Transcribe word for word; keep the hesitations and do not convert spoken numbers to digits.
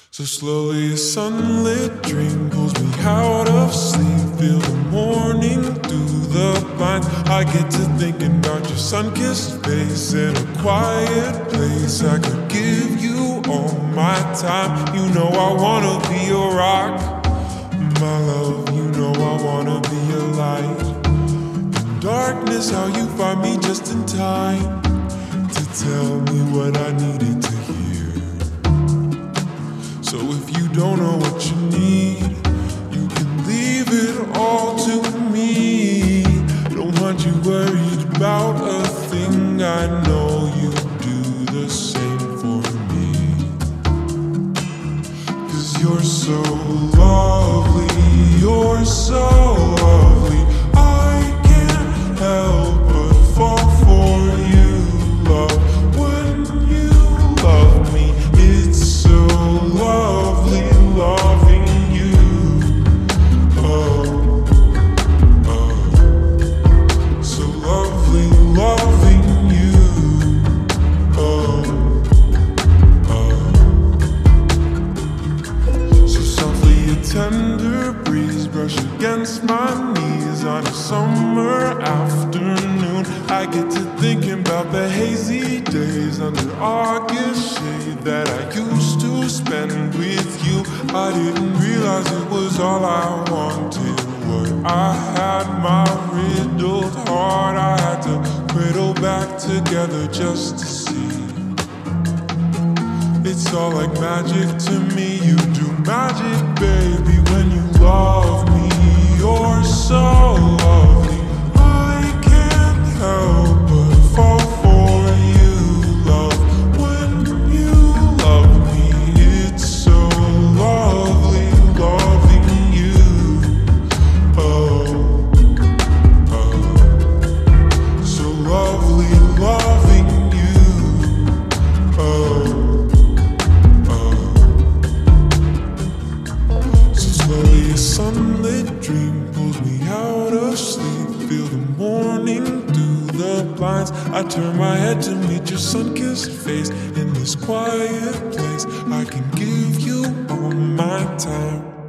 So slowly a sunlit dream pulls me out of sleep. Feel the morning through the blinds. I get to thinking about your sun-kissed face in a quiet place. I could give you all my time. You know I wanna be your rock, my love. You know I wanna be your light. In darkness, how you find me just in time to tell me what I needed to hear. So if you don't know what you need, you can leave it all to me. Don't want you worried about a thing. I know you do the same for me. 'Cause you're so lovely, you're so lovely. I can't help but fall for you, love. When you love me, it's so lovely loving you. Oh, oh, so lovely loving you. Oh, oh, so softly a tender breeze brush against my knees on a summer afternoon. I get to thinking about the hazy days under August shade that I used to spend with you. I didn't realize it was all I wanted. What I had, my riddled heart, I had to cradle back together just to see. It's all like magic to me. You do magic, baby, when you love me. You're so lovely. I can't help but fall for you, love. When you love me, it's so lovely loving you. Oh, oh, so lovely loving you. Oh, oh. So slowly a sunlit dream pulls me out of sleep. Feel the morning through the blinds. I turn my head to meet your sun-kissed face in this quiet place. I can give you all my time.